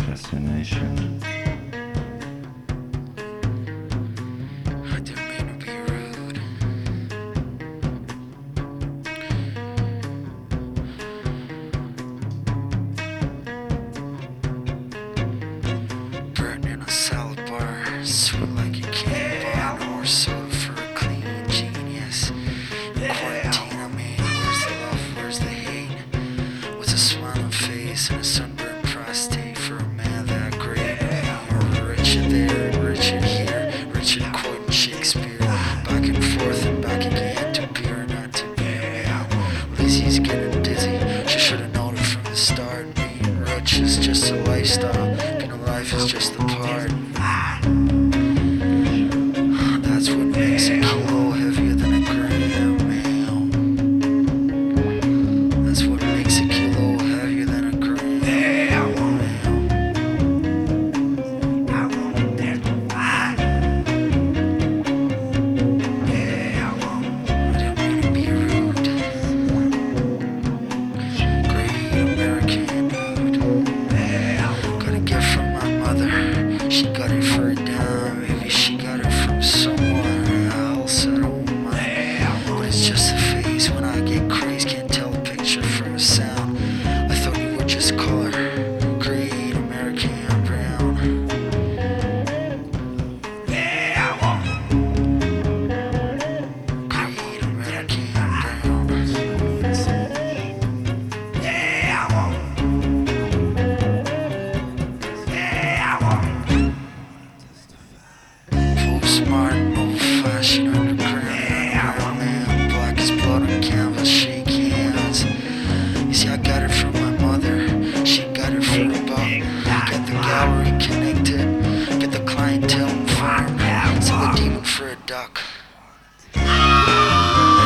fascination. I didn't mean to be rude. Bread in a salad bar, sweet like a candy bar, or soda for a clean genius. In quarantine, I mean, where's the love, where's the hate? What's a smiling face and a sunburned prostate for a man that great? Or Richard there, Richard here, Richard quoting Shakespeare, back and forth and back again, to be or not to be. Lizzie's getting dizzy, she should have known it from the start. Being rich is just a lifestyle, being alive is just a part. That's what makes a kilo heavier than a gram, man. That's what makes a kilo heavier than a gram, man. I didn't mean to be rude. Great American dude. Got a gift from my mother. She got it for a dime. Maybe she got it from someone else. I don't mind. But it's just a phase when I get crazy. Can't tell a picture from a sound. I thought you would just call her Great American Brown. Great American Brown. Smart, old-fashioned underground man, black as blood on canvas, shake hands. You see, I got it from my mother, she got it for a buck. Get the gallery connected, get the clientele informed, sell the demon for a duck. I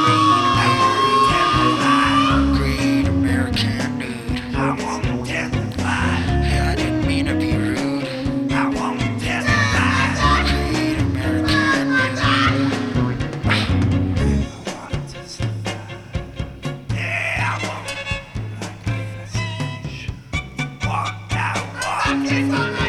didn't mean to be rude. Great American dude. Yeah, I didn't mean to be rude. Great American dude. Walk out, walk.